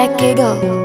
Black Eagle.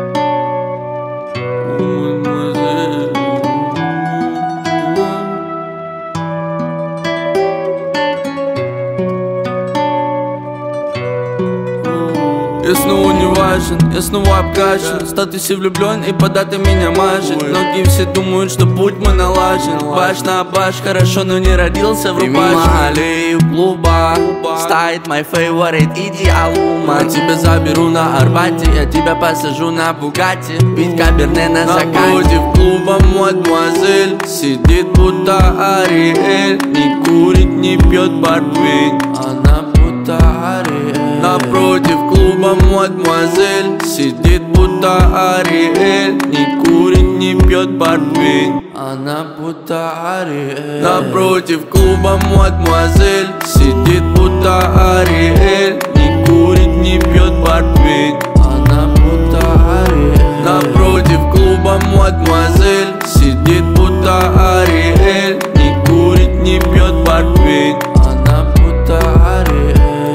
Я снова не важен, я снова обкачан. В статусе влюблен и под это меня мажет. Многие все думают, что путь мой налажен. Баш на баш, хорошо, но не родился в рубашке. Мимо аллеи клуба стоит my favorite идеал ума. Тебя заберу на Арбате, я тебя посажу на Бугатти. Пить каберне на закате. Напротив клуба мадемуазель сидит будто Ариэль. Не курит, не пьет портвейн, она будто Ариэль. Напротив клуба мадемуазель сидит будто Ариэль. Не курит, не пьет портвейн, она будто Ариэль. Напротив клуба мадемуазель сидит будто Ариэль. Не курит, не пьет портвейн, она будто Ариэль. Напротив клуба мадемуазель сидит будто Ариэль. Не курит, не пьет портвейн, она будто Ариэль.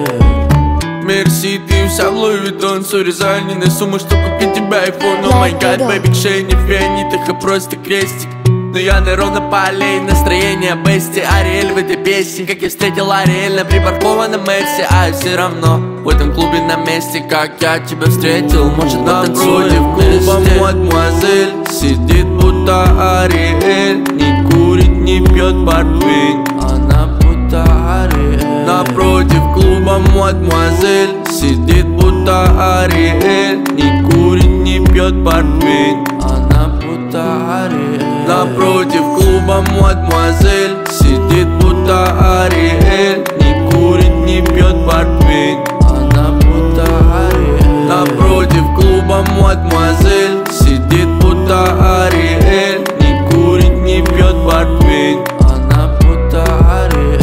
Мерси, ты вся в Луи Виттон. Сори за не сумму, что купить тебе айфон. О май гад, бэби, к шее не фианит, их просто крестик. Но я не ровно по аллее, настроение бести. Ариэль в этой песне, как я встретил Ариэль на припаркованном Мерсе. А все равно в этом клубе на месте, как я тебя встретил. Может, потанцуем вместе. Напротив клуба мадемуазель сидит будто Ариэль. Не курит, не пьет портвейн, она будто Ариэль. Напротив клуба мадемуазель сидит будто Ариэль. Не курит, не пьет портвейн, она будто Ариэль. Напротив клуба мадемуазель сидит будто Ариэль. Не курит, не пьет портвейн, она будто Ариэль. Напротив клуба мадемуазель сидит будто Ариэль. Не курит, не пьет портвейн, она будто Ариэль.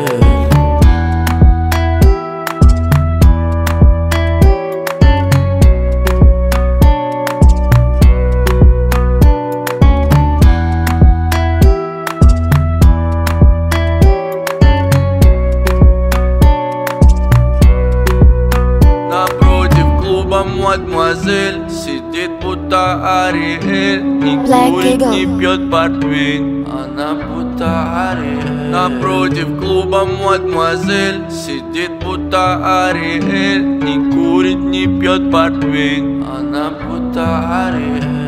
Мадемуазель сидит будто Ариэль. Не курит, не пьет портвейн, она будто Ариэль. Напротив клуба мадемуазель сидит будто Ариэль. Не курит, не пьет портвейн, она будто Ариэль.